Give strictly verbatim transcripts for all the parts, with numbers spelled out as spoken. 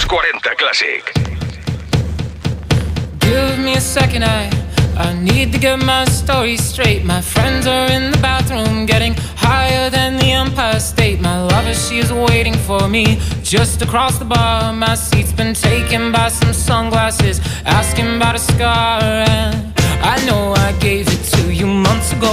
cuarenta Classic. Give me a second, I, I need to get my story straight. My friends are in the bathroom getting higher than the Empire State. My lover, she is waiting for me just across the bar. My seat's been taken by some sunglasses, asking about a scar. And I know I gave it to you months ago.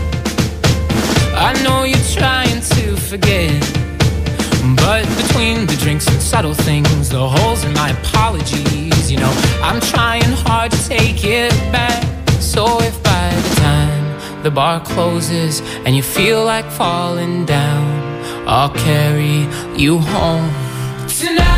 I know you're trying to forget, but between the drinks and subtle things, the holes in my apologies, you know, I'm trying hard to take it back. So if by the time the bar closes and you feel like falling down, I'll carry you home tonight.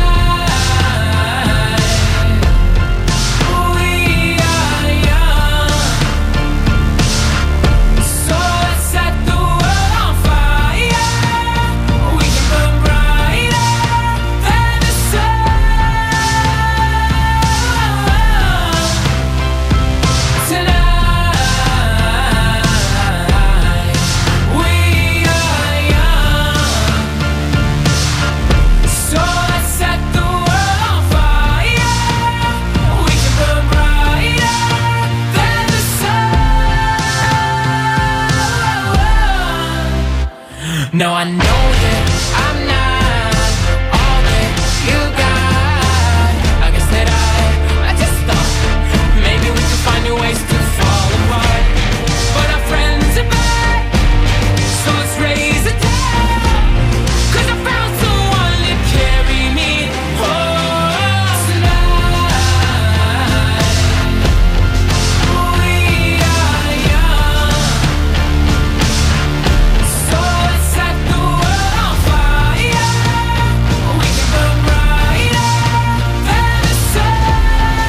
No, I know that I'm not all that you got. I guess that I, I just thought maybe we could find new ways to fall apart. But our friends are back, so let's raise a toast. Cause I found someone to carry me home tonight. We are young, so let's set the world on fire. We can burn brighter than the sun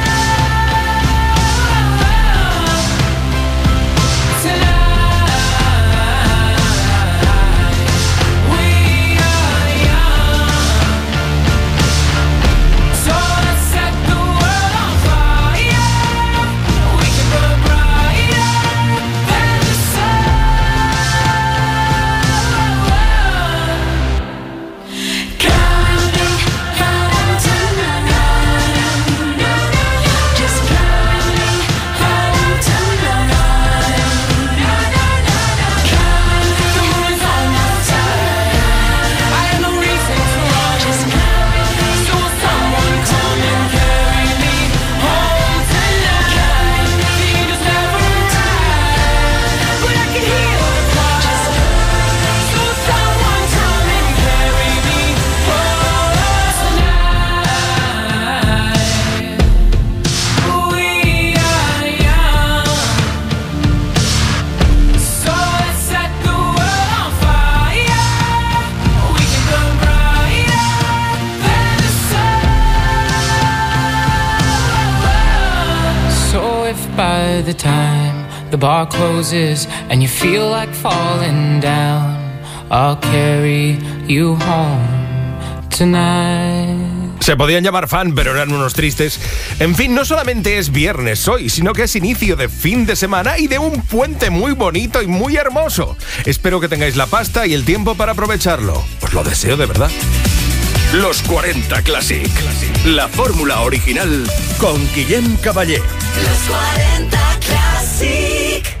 tonight. We are young, so let's set the world on fire. We can burn brighter than the sun. Counting, counting tonight. Just counting, counting tonight. Counting, the moon is on my side. I have no reason to run. Just counting, so will someone come and carry me home tonight? The angels never arrive, but I can hear the choir. So will someone come and carry me home tonight? We are young, so let's set the world on fire. We can burn brighter than the sun. So if by the time the bar closes and you feel like falling down, I'll carry you home tonight. Se podían llamar fan, pero eran unos tristes. En fin, no solamente es viernes hoy, sino que es inicio de fin de semana y de un puente muy bonito y muy hermoso. Espero que tengáis la pasta y el tiempo para aprovecharlo. Os lo deseo de verdad. Los cuarenta Classic. La fórmula original con Guillem Caballé. Los cuarenta Classic.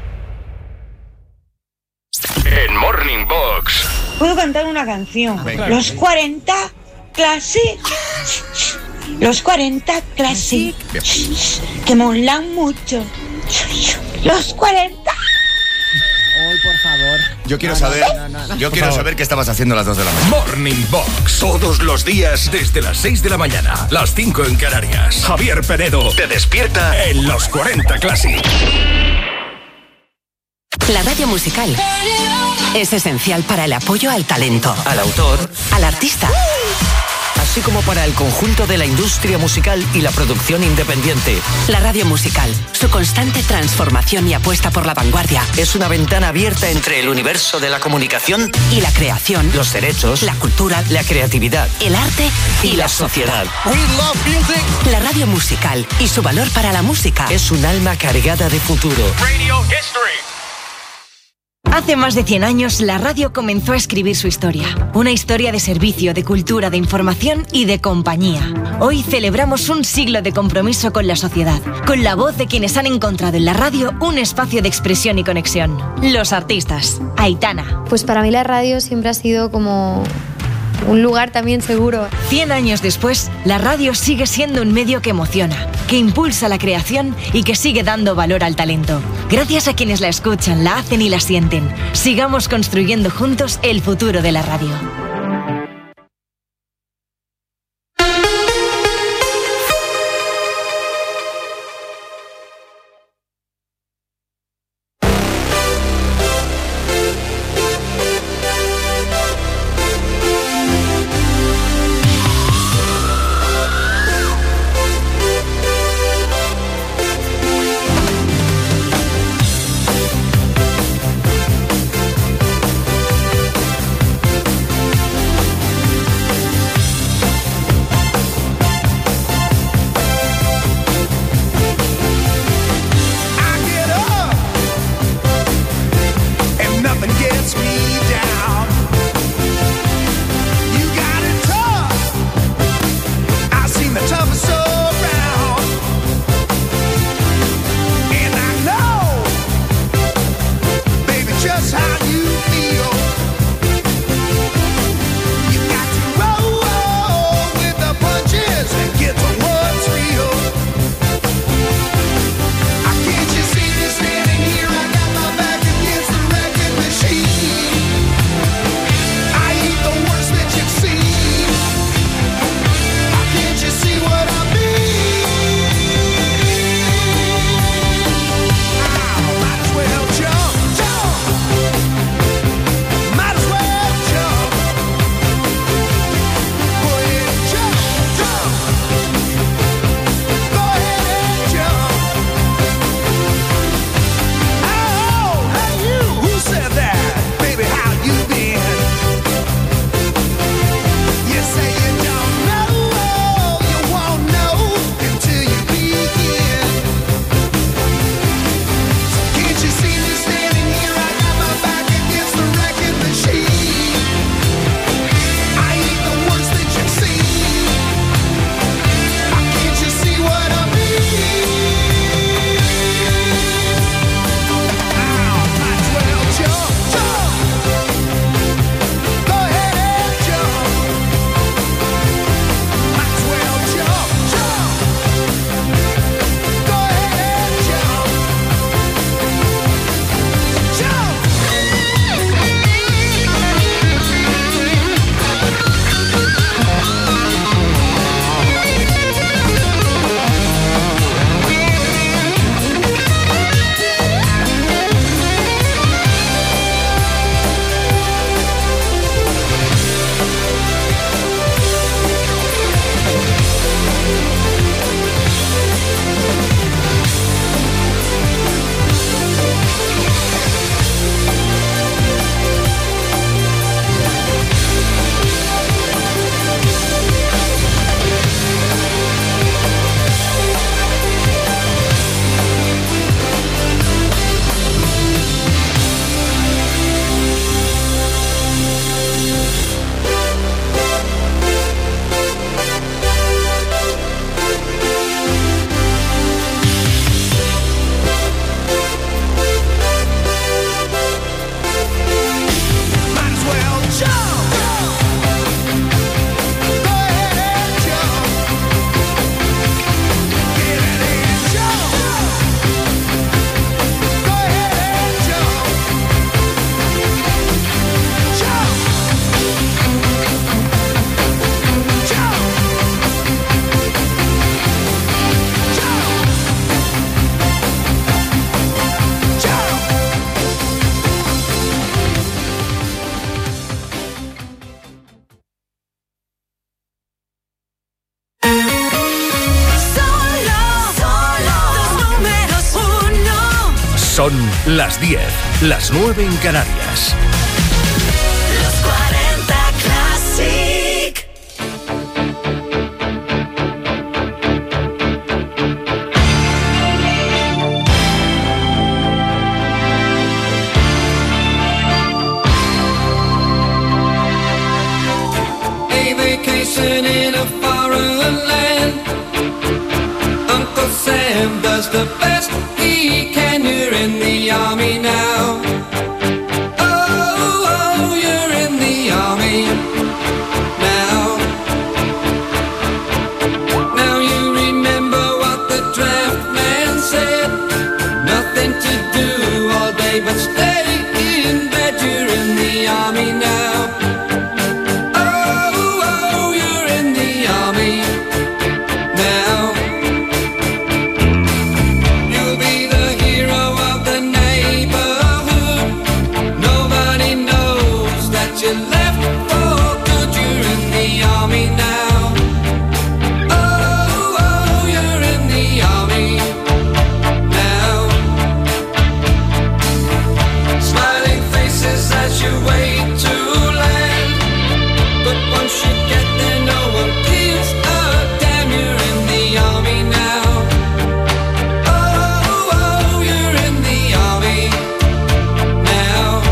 En Morning Box. Puedo cantar una canción. Los cuarenta Classic. Los cuarenta Classic. Que molan mucho. Los cuarenta. Hoy, por favor. Yo quiero No, saber, no, no, no. yo Por quiero favor. saber qué estabas haciendo a las dos de la mañana. Morning Box. Todos los días desde las seis de la mañana. Las cinco en Canarias. Javier Penedo te despierta en Los cuarenta Classic. La radio musical es esencial para el apoyo al talento, al autor, al artista, así como para el conjunto de la industria musical y la producción independiente. La radio musical, su constante transformación y apuesta por la vanguardia, es una ventana abierta entre el universo de la comunicación y la creación, los derechos, la cultura, la creatividad, el arte y, y la sociedad. We love music. La radio musical y su valor para la música es un alma cargada de futuro. Radio History. Hace más de cien años, la radio comenzó a escribir su historia. Una historia de servicio, de cultura, de información y de compañía. Hoy celebramos un siglo de compromiso con la sociedad, con la voz de quienes han encontrado en la radio un espacio de expresión y conexión. Los artistas. Aitana. Pues para mí la radio siempre ha sido como un lugar también seguro. Cien años después, la radio sigue siendo un medio que emociona, que impulsa la creación y que sigue dando valor al talento. Gracias a quienes la escuchan, la hacen y la sienten. Sigamos construyendo juntos el futuro de la radio. Son las diez, las nueve en Canarias. Los cuarenta Classic. motherland. Uncle Sam does the best he can. You're in the army now. Oh, oh, you're in the army now. Now you remember what the draft man said. Nothing to do all day but stay in bed. You're in the army now. Oh, oh, you're in the army now. You'll be the hero of the neighborhood. Nobody knows that you left for good. You're in the army now. Oh, oh, you're in the army now. Smiling faces as you wait to land. But once you get there, no one gives a damn. You're in the army now. Oh, oh, you're in the army now.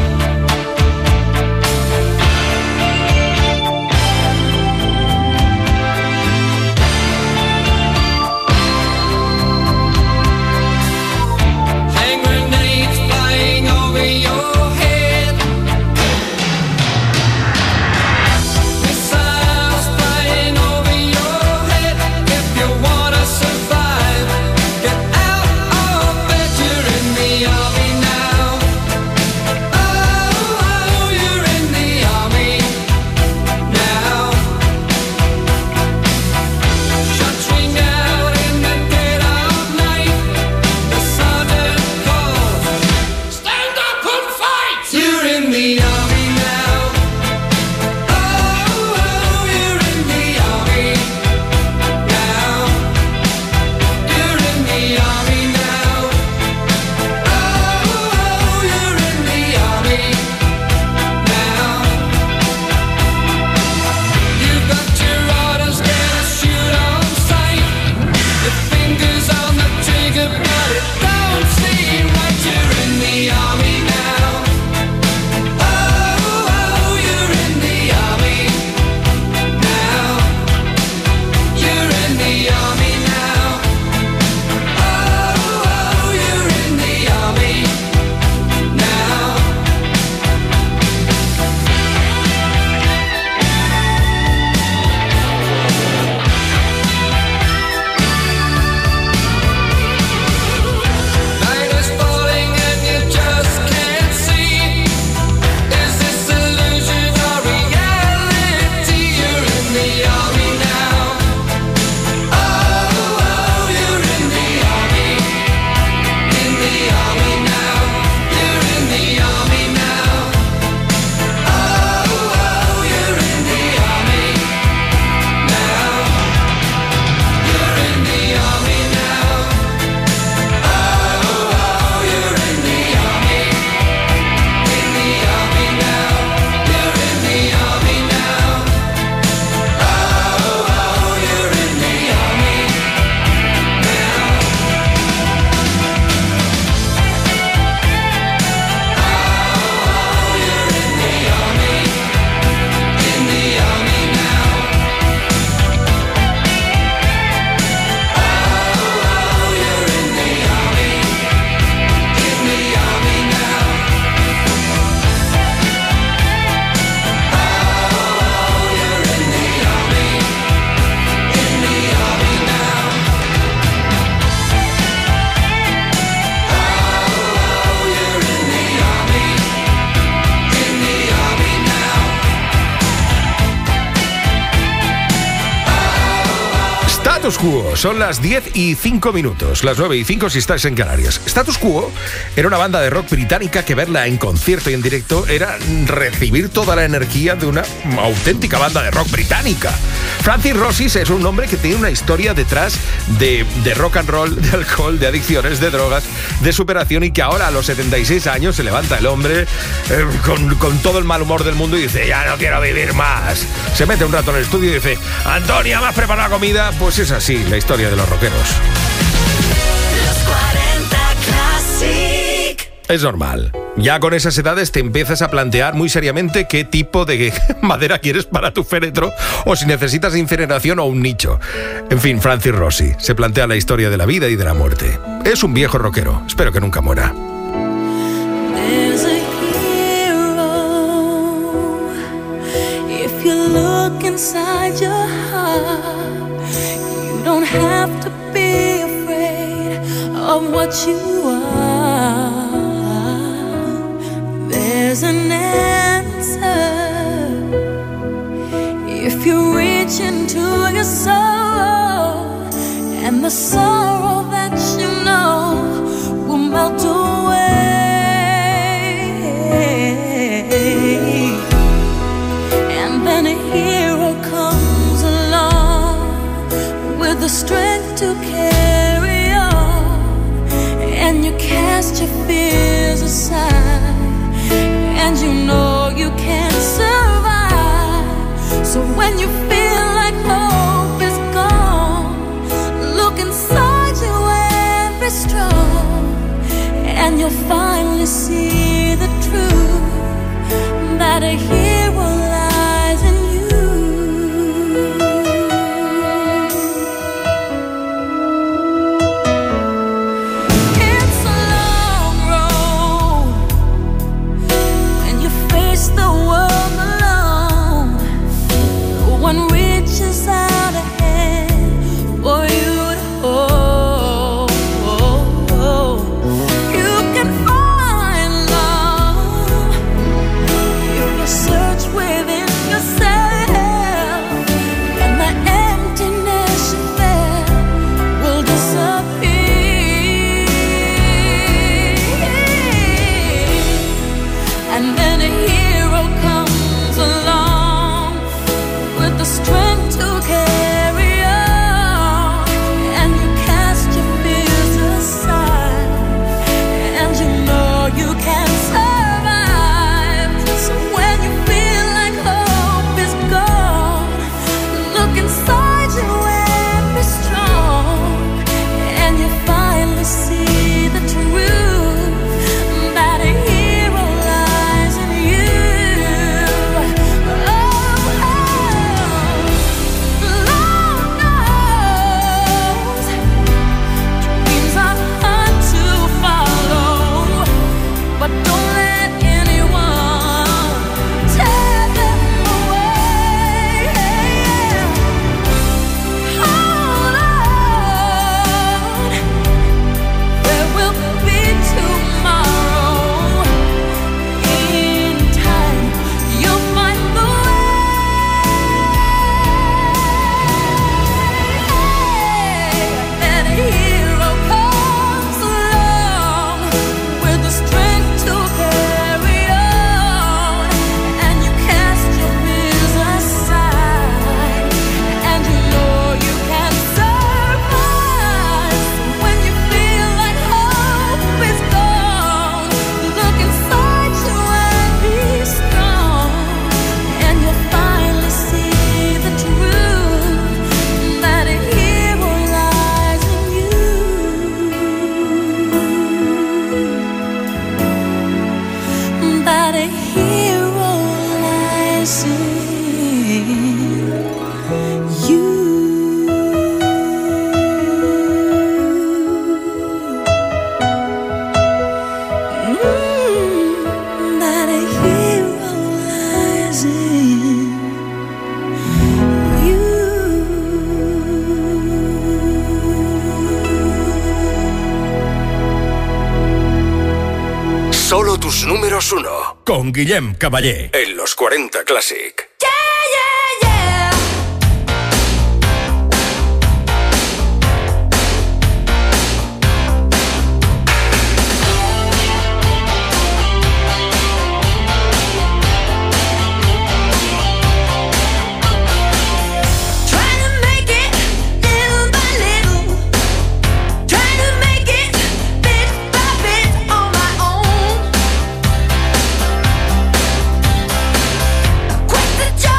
Hand grenades flying over your head. Missiles flying over your head. If you wanna survive, get out of bed. You're in the army now. Oh, oh, you're in the army now. Shots ring out in the dead of night. The sergeant calls, stand up and fight. You're in the army now. Oh, oh, you're in the army now. You're in the army now. Oh, oh, you're in the army now. You've got your orders, get a shoot on sight. Your fingers on the trigger, but it don't seem right. You're in the army now. Oh, oh, you're in the army now. You're in the army now. Oh, oh, you're in the army now. Night is falling and you just can't see. Is this illusion or reality? You're in the army now. Oh, oh, you're in the army. In the army now. You're in the army now. Oh, oh, you're in the army now. You're in the army now. Oh, oh, you're in the army. In the army now. You're in the army now. Oh, oh, you're in the army now. Oh, you're in the army. In the army now. Oh, you're in the army. In the army now. Oh, you're in the army. In the army now. Oh, you're in the army. In the army now. Status Quo, son las diez y cinco minutos, las nueve y cinco si estás en Canarias. Status Quo era una banda de rock británica que verla en concierto y en directo era recibir toda la energía de una auténtica banda de rock británica. Francis Rossis es un hombre que tiene una historia detrás de, de rock and roll, de alcohol, de adicciones, de drogas, de superación, y que ahora a los setenta y seis años se levanta el hombre eh, con, con todo el mal humor del mundo y dice: ya no quiero vivir más. Se mete un rato en el estudio y dice: Antonia, ¿me has preparado la comida? Pues es así la historia de los rockeros. Los cuarenta Classic. Es normal. Ya con esas edades te empiezas a plantear muy seriamente qué tipo de madera quieres para tu féretro o si necesitas incineración o un nicho. En fin, Francis Rossi se plantea la historia de la vida y de la muerte. Es un viejo rockero, espero que nunca muera. There's a hero. If you look inside your heart, you don't have to be afraid of what you are. There's an answer if you reach into your soul, and the sorrow that you know will melt away. And then a hero comes along with the strength to carry on, and you cast your fears aside, and you know you can survive. So when you feel like hope is gone, look inside you and be strong, and you'll finally see the truth, that a hero lies in you. It's a long road when you face the world alone. No one reaches out a hand for you to hold. You can find love if you search within yourself, and the emptiness you felt will disappear. And then a hero comes along with the strength to carry on, and you cast your fears aside, and you know you can survive. So when you feel like hope is gone, look inside you and be strong, and you finally see the truth, that a hero lies in you. Oh, Lord knows dreams are hard to follow, but don't let anyone tear them away. Hold on, there will be tomorrow. In time, you'll find the way. And a hero comes along with the strength to carry on, and you cast your fears aside, and you know you can survive. When you feel like hope is gone, look inside you and be strong, and you'll finally see the truth, that a hero lies in you, that a hero lies in you. Mm, that a hero lies in you. Solo tus números uno. Con Guillem Caballé. En los cuarenta Classic. Trying to make it little by little, trying to make it bit by bit on my own. Quit the job.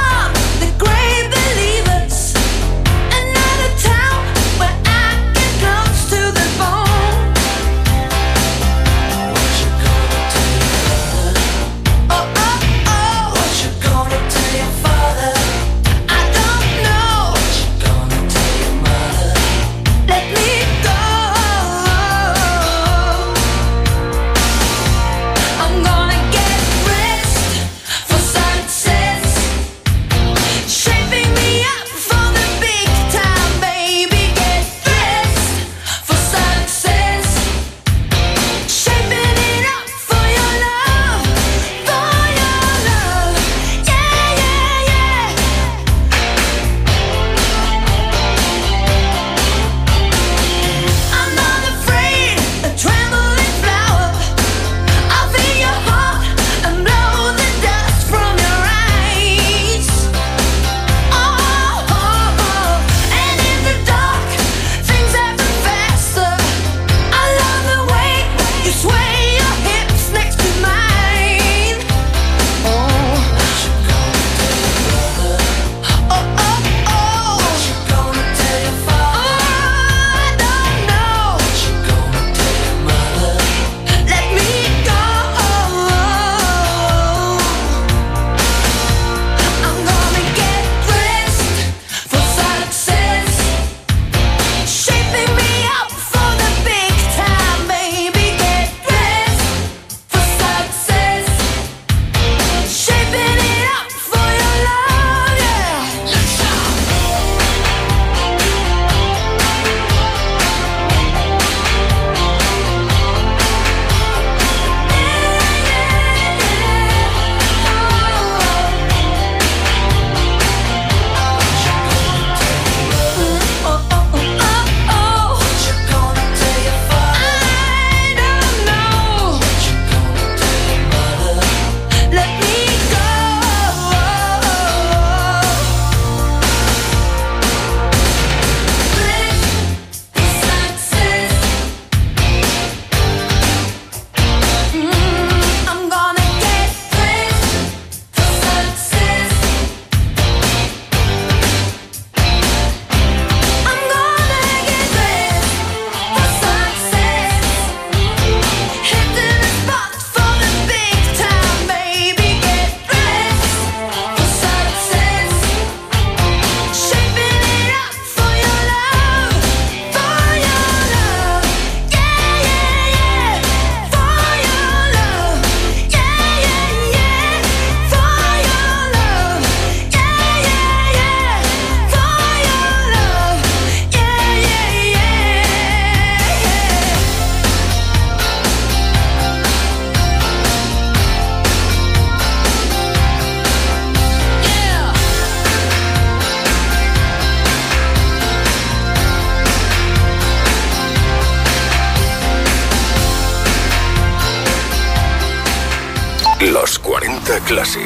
Los cuarenta Classic.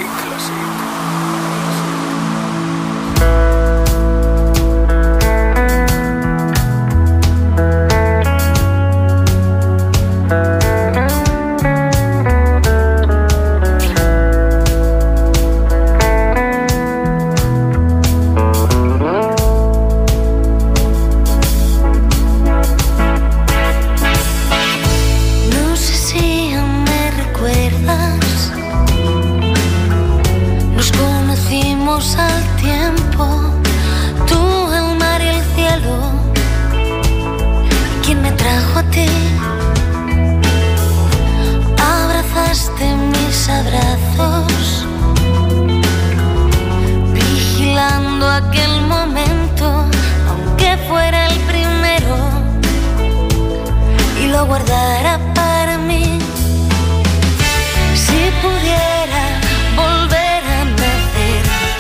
No sé si aún me recuerdas. Nos conocimos al tiempo, tú, el mar y el cielo. ¿Quién me trajo a ti? Abrazaste mis abrazos, vigilando aquel momento, aunque fuera el primero, y lo guardara para mí. Si pudiera volver a nacer,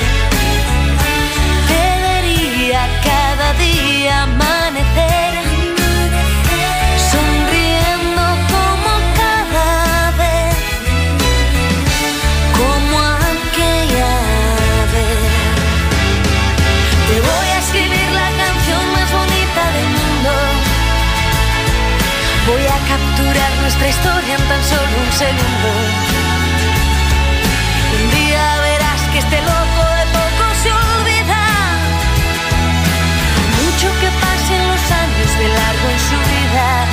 te vería cada día amanecer, sonriendo como cada vez, como aquella vez. Te voy a escribir la canción más bonita del mundo. Voy a capturar nuestra historia en tan solo un segundo. Un día verás que este loco de poco se olvida. Mucho que pasen los años de largo en su vida.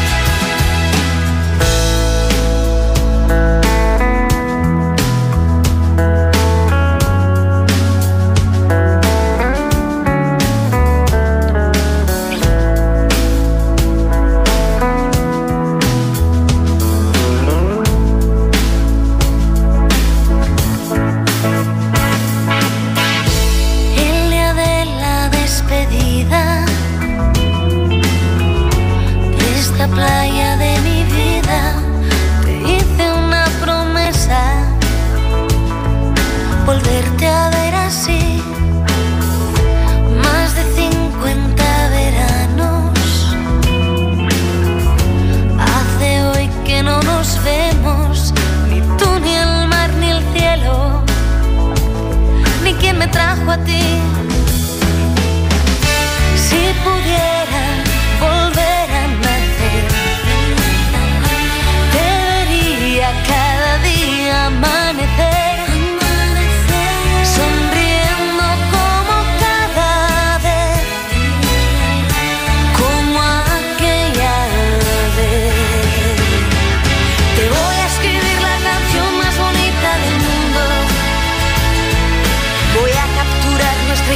El día de la despedida de esta playa de mi vida, te hice una promesa, volverte a ver así. Más de cincuenta veranos hace hoy que no nos vemos, ni tú, ni el mar, ni el cielo, ni quien me trajo a ti. Si pudiera volver a nacer, te vería cada día amanecer, sonriendo como cada vez, como aquella vez. Te voy a escribir la canción más bonita del mundo. Voy a capturar nuestra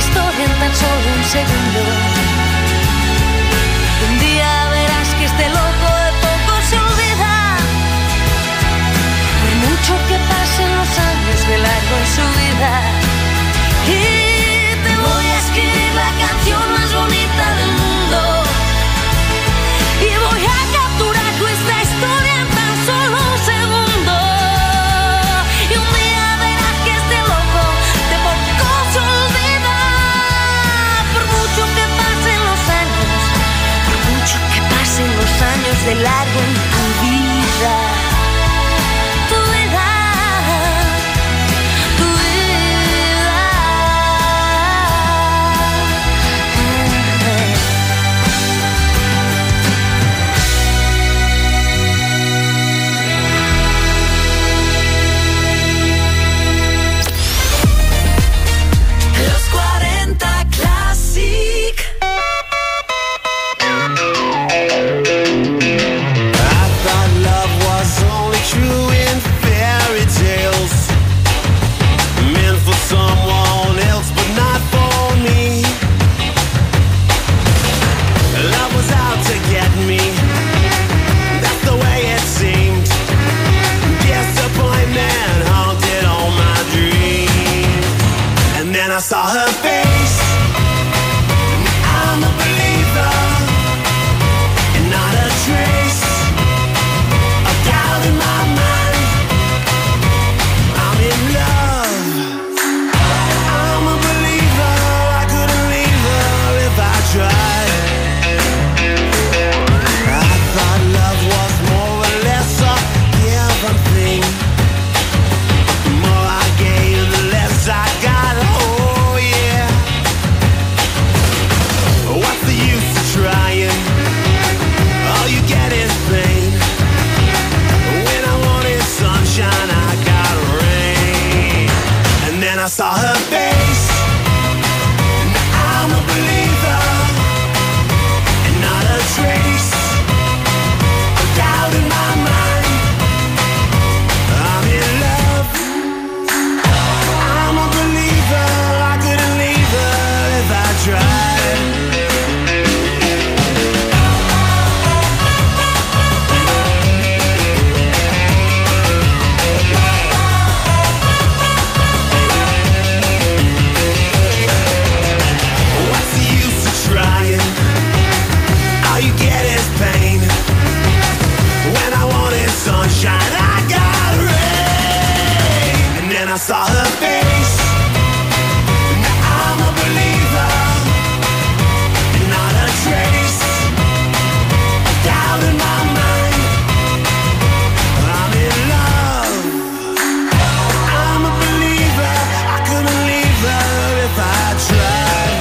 saw her face. Now I'm a believer. Not a trace of doubt in my mind. I'm in love. I'm a believer. I couldn't leave her if I tried.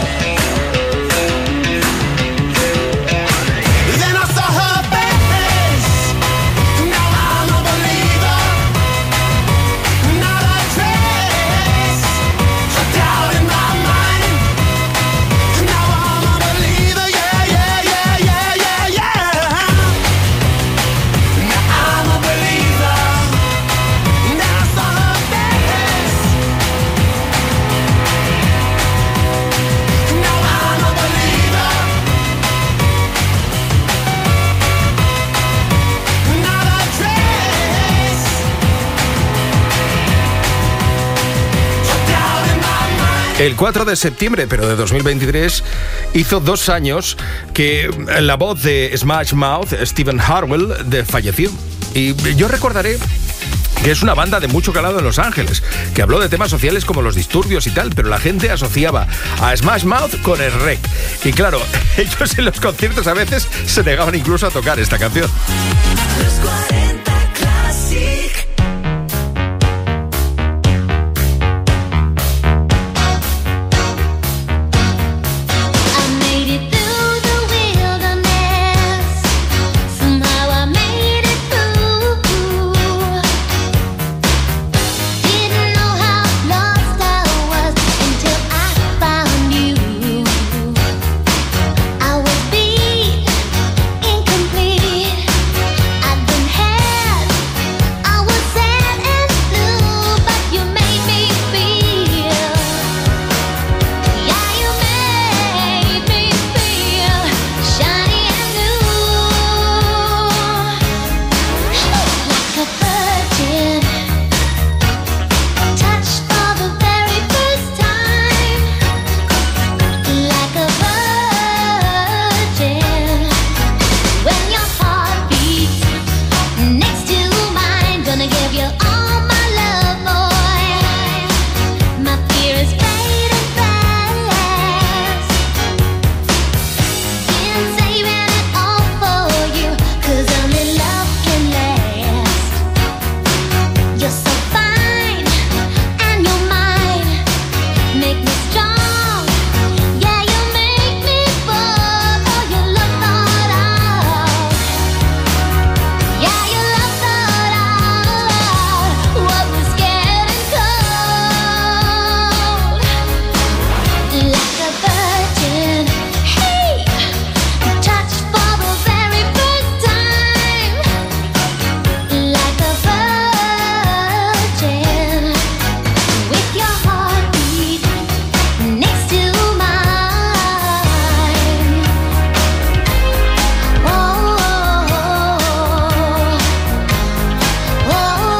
Then I saw her face. Now I'm a believer. Not a trace of doubt in my mind. Now I'm a believer. Yeah, yeah, yeah, yeah, yeah, yeah. Now I'm a believer. Then I saw her face. Now I'm a believer. Not a trace of doubt in my mind. El cuatro de septiembre, pero de dos mil veintitrés, hizo dos años que la voz de Smash Mouth, Stephen Harwell, de falleció. Y yo recordaré que es una banda de mucho calado en Los Ángeles, que habló de temas sociales como los disturbios y tal, pero la gente asociaba a Smash Mouth con el rec. Y claro, ellos en los conciertos a veces se negaban incluso a tocar esta canción. Los cuarenta Classic. I made it through the wilderness. Somehow I made it through. Didn't know how lost I was until I found you. I was beat, incomplete. I'd been had. I was sad and blue, but you made me feel. Yeah, you made me feel shiny and new, like a virgin, touched for the very first time, like a virgin. When your heart beats next to mine, gonna give you all my love, boy. My fear is fading fast. Been saving it all for you, 'cause only love can last. You're so fine, and you're mine. Make me strong, yeah, you make me fall. Oh, you love thought out. Yeah, you love thought out what was getting cold. Like a virgin, hey, touched for the very first time. Like a virgin, with your heartbeat next to mine. Oh, oh, oh,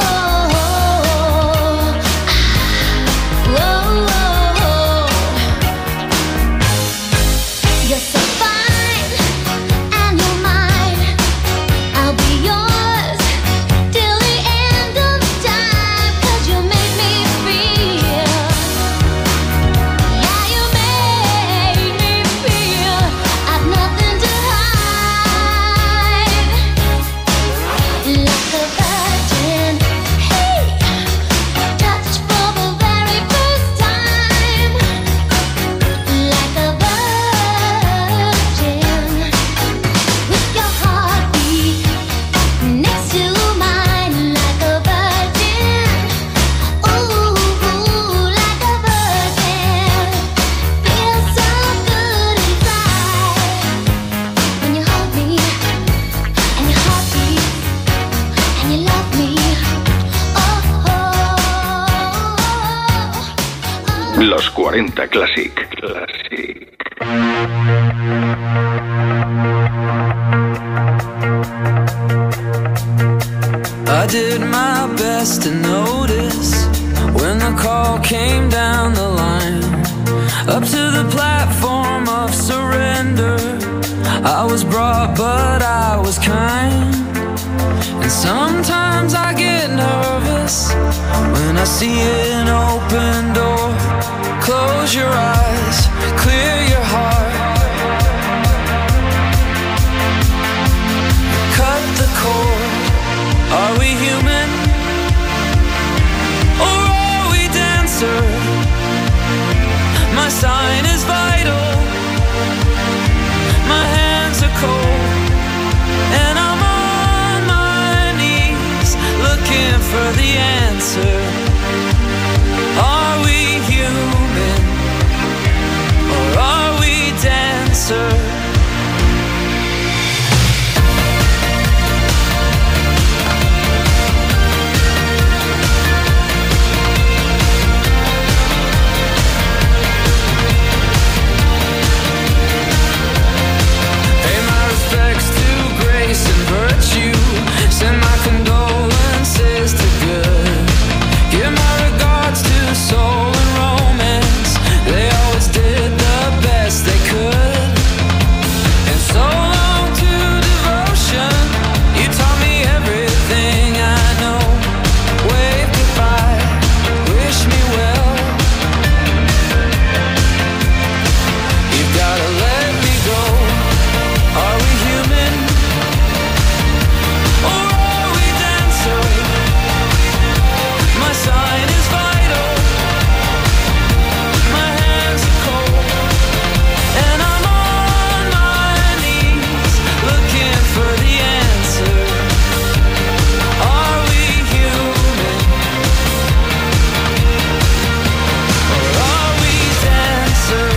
you're so fine, and you're mine. I'll be yours till the end of time, 'cause you made me feel. Yeah, you made me feel I've nothing to hide. Like a virgin, hey, touched for the very first time. Like a virgin, with your heartbeat next to mine. Like a virgin, ooh, like a virgin. Feels so good inside when you hold me, and your heartbeat, and you love me. Oh, oh. Los cuarenta Classic. Classic. I did my best to notice when the call came down the line, up to the platform of surrender. I was brought, but I was kind. And sometimes I get nervous promise. When I see an open door, close your eyes, clear your heart. Cut the cord. Are we human? Or are we dancer? My sign is vital. My hands are cold, and I'm on my knees looking for the answer. Are we human, or are we dancer? And virtue, send my condolences to good. Give my regards to soul and romance. They always did the best they could. And so long to devotion. You taught me everything I know. Wave goodbye, wish me well. You've gotta let me go. Are we human? Sign is vital. My hands are cold, and I'm on my knees looking for the answer. Are we human, or are we dancer?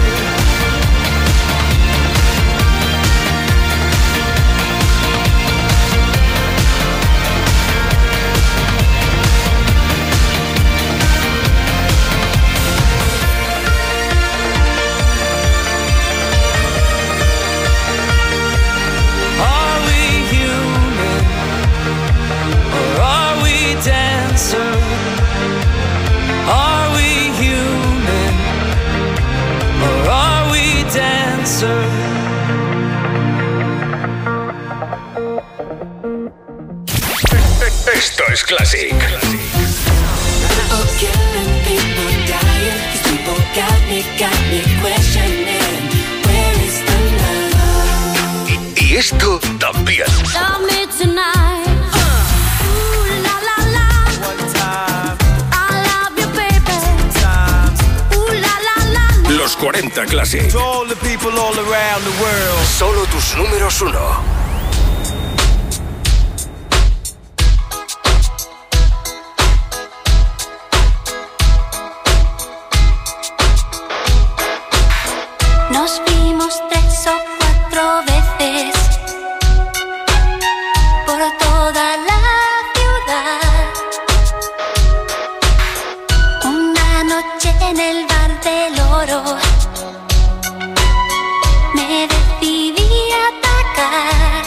Are we human, or are we dancer? Esto es Classic. Y, y esto también. Los cuarenta Classic. Solo tus números uno. Nos vimos tres o cuatro veces por toda la ciudad. Una noche en el bar del Oro me decidí a atacar.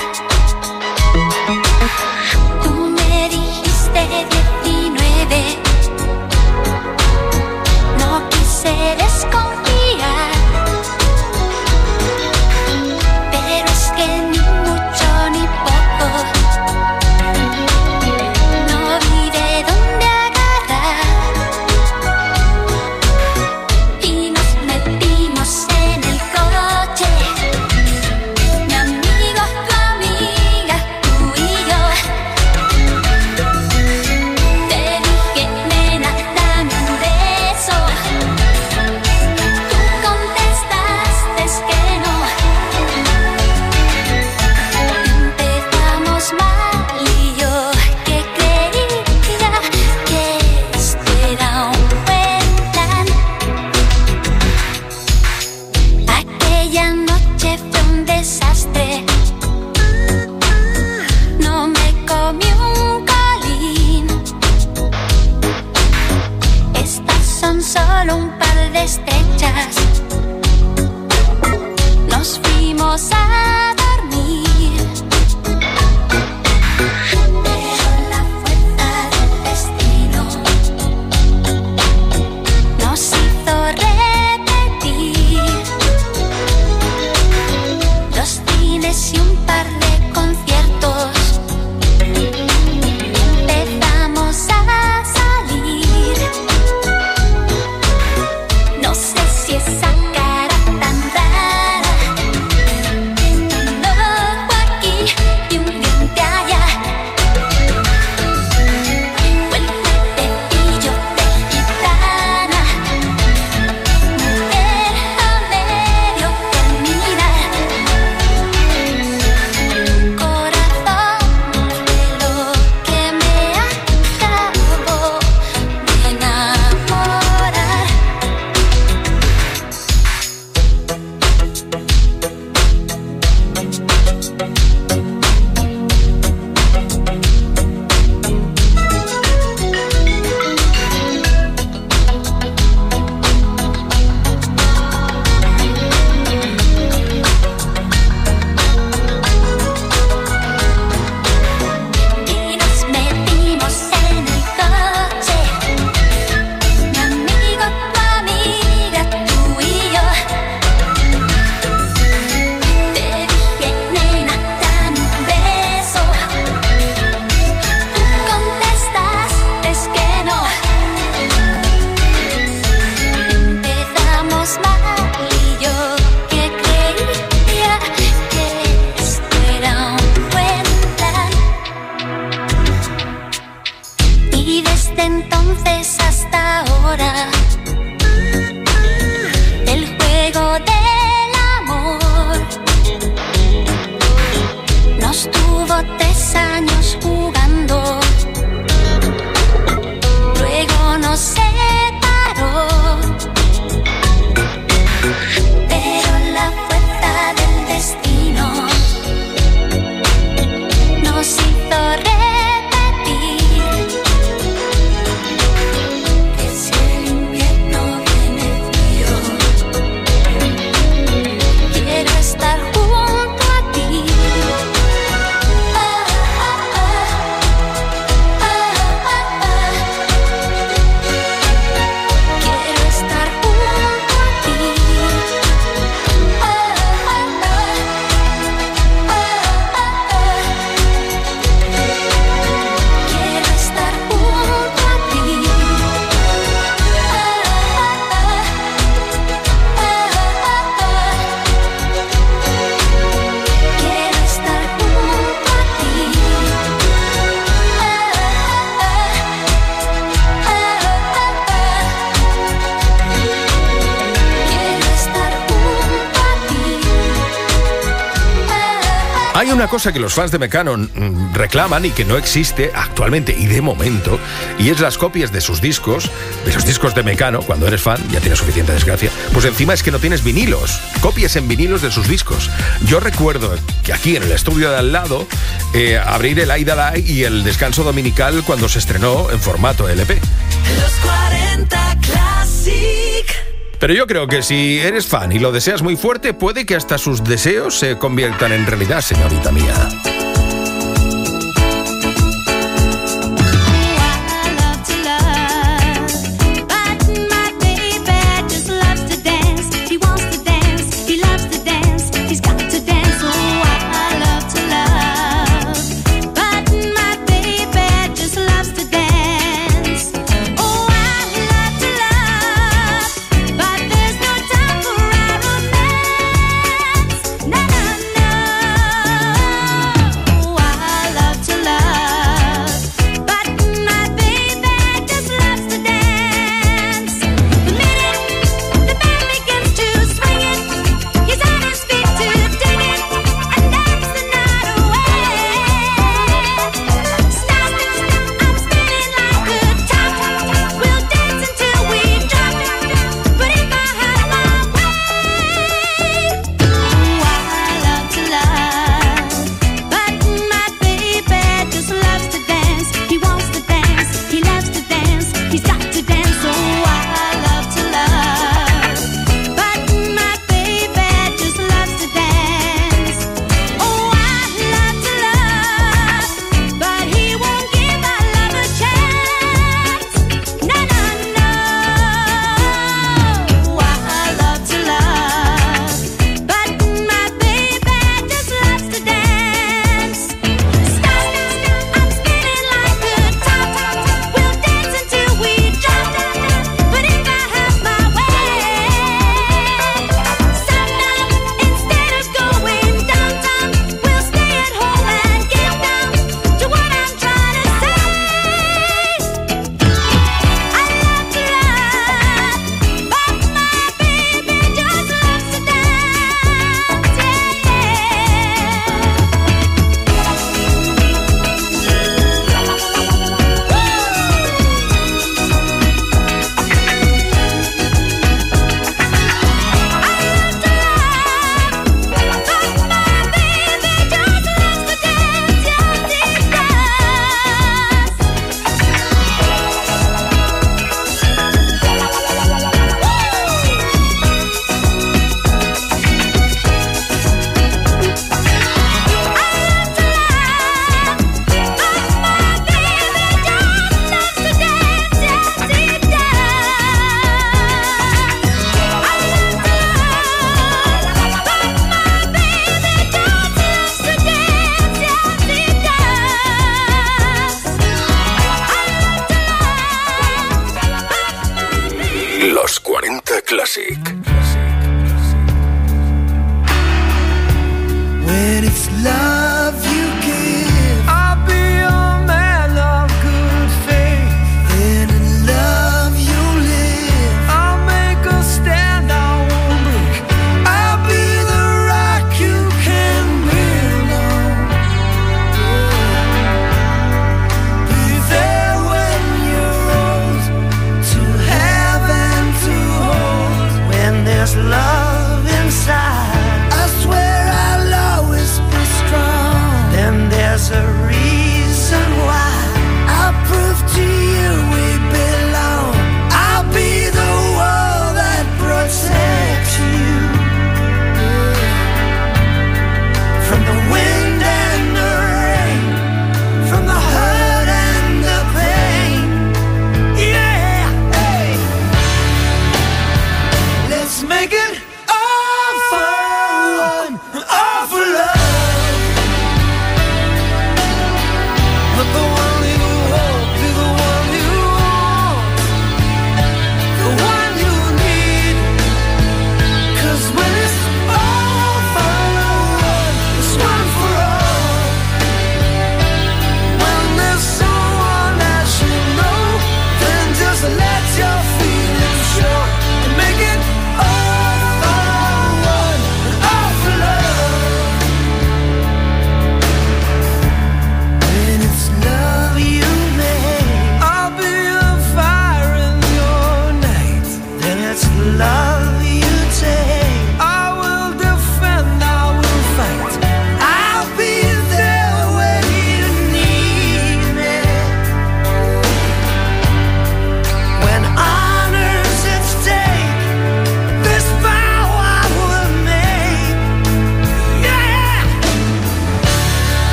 entonces hasta ahora. El juego del amor nos tuvo tres años jugando, luego nos separó, pero la fuerza del destino nos hizo repetir que si el invierno viene frío, quiero estar junto a ti. Ah, ah, ah, ah, ah, ah. Quiero estar junto a ti. Ah, ah, ah, ah, ah, ah. Quiero estar junto a ti. Quiero estar junto a ti. Quiero estar junto a ti. Hay una cosa que los fans de Mecano mm, reclaman y que no existe actualmente y de momento, y es las copias de sus discos, de los discos de Mecano. Cuando eres fan, ya tienes suficiente desgracia, pues encima es que no tienes vinilos, copias en vinilos de sus discos. Yo recuerdo que aquí en el estudio de al lado, eh, abrir el Aida y el Descanso Dominical cuando se estrenó en formato L P. Los cuarenta Classic. Pero yo creo que si eres fan y lo deseas muy fuerte, puede que hasta sus deseos se conviertan en realidad, señorita mía.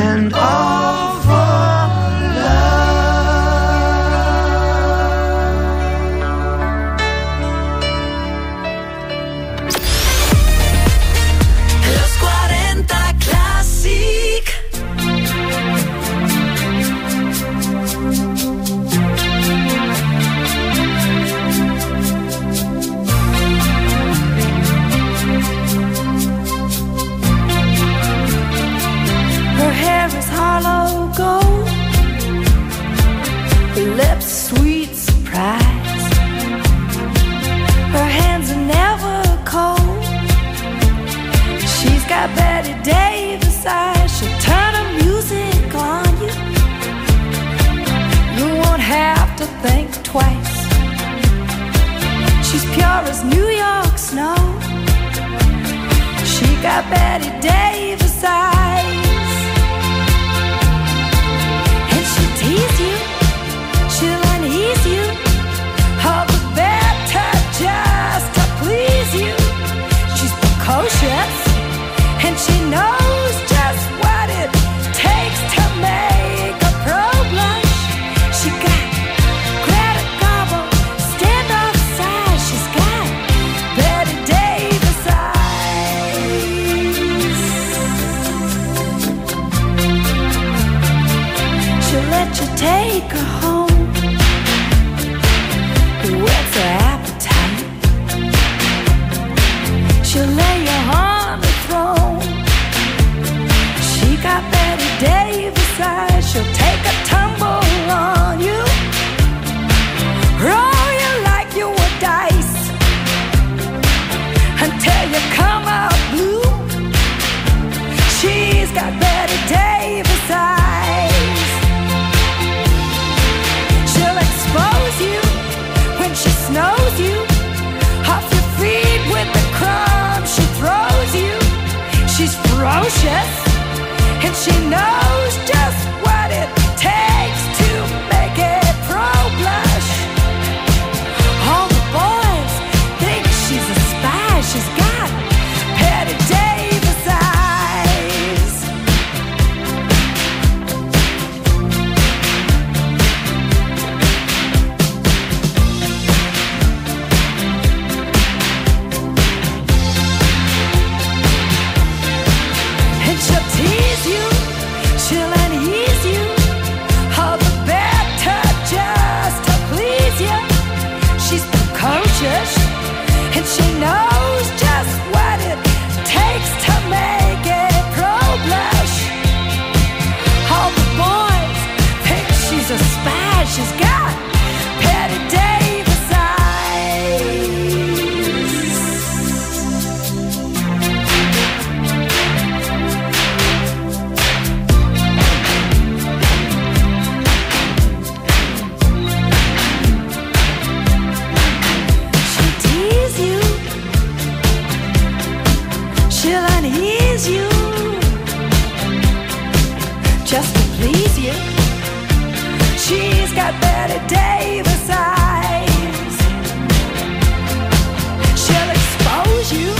and all for Los cuarenta Classic. Her hair is hollow gold, her lips sweet surprise. Her hands are never cold. She's got Betty Davis eyes. She'll turn her music on you. You won't have to think twice. She's pure as New York snow. She got Betty Davis eyes. And she'll tease you, she'll unease you, all the better just to please you. She's precocious, and she knows just what it takes to make a pro blush. She got Greta Garbo, standoff size. She's got Betty Davis eyes. She'll let you take her home, whets her appetite. She'll lay you on the throne. She got Betty Davis eyes. She'll take a tumble on you, roll you like you were dice, until you come out blue. She's got Betty Davis eyes. She'll expose you when she snows you, off your feet with the crumbs she throws you. She's ferocious, and she knows just what it takes to make it pro blush. All the boys think she's a spy. She's got Betty Davis eyes. And she'll tease you, she'll unease you, all the better just to please you. She's precocious, and she knows just what it takes to make it pro blush. All the boys think she's a spy. She's got Betty Davis eyes. She'll tease you, she'll unease you, just to please you. She's got Betty Davis eyes. She'll expose you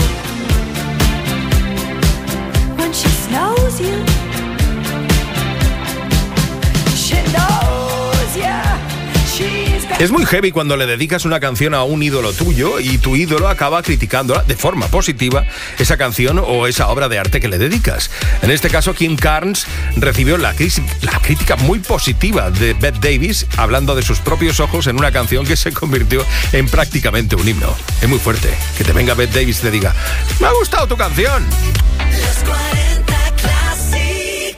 when she snows you. She knows ya. She's got Es muy heavy cuando le dedicas una canción a un ídolo tuyo y tu ídolo acaba criticándola de forma positiva esa canción o esa obra de arte que le dedicas. En este caso, Kim Carnes recibió la, cris- la crítica muy positiva de Bette Davis, hablando de sus propios ojos en una canción que se convirtió en prácticamente un himno. Es muy fuerte que te venga Bette Davis y te diga: me ha gustado tu canción. Los cuarenta Classic.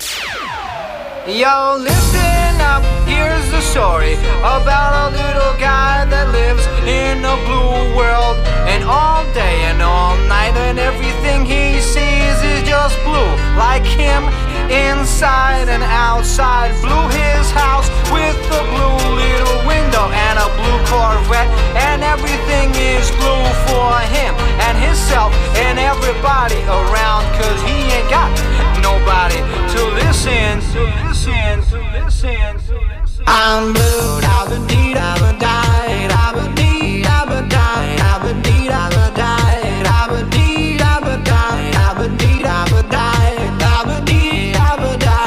Yo, listen up, here's the story about a little guy that lives in a blue world. And all day and all night, and everything he sees is just blue. Like him, inside and outside. Blue his house with a blue little window and a blue Corvette. And everything is blue for him and himself and everybody around. Cause he ain't got nobody to listen, to listen, to listen, to listen. I'm blue, I've been deed, I've been died, I've been deed, I've been died, I've been deed, I've been died, I've been deed, I've been died, I've been deed, I've been died, I've been deed, I've been died.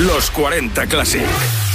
Los cuarenta Classic.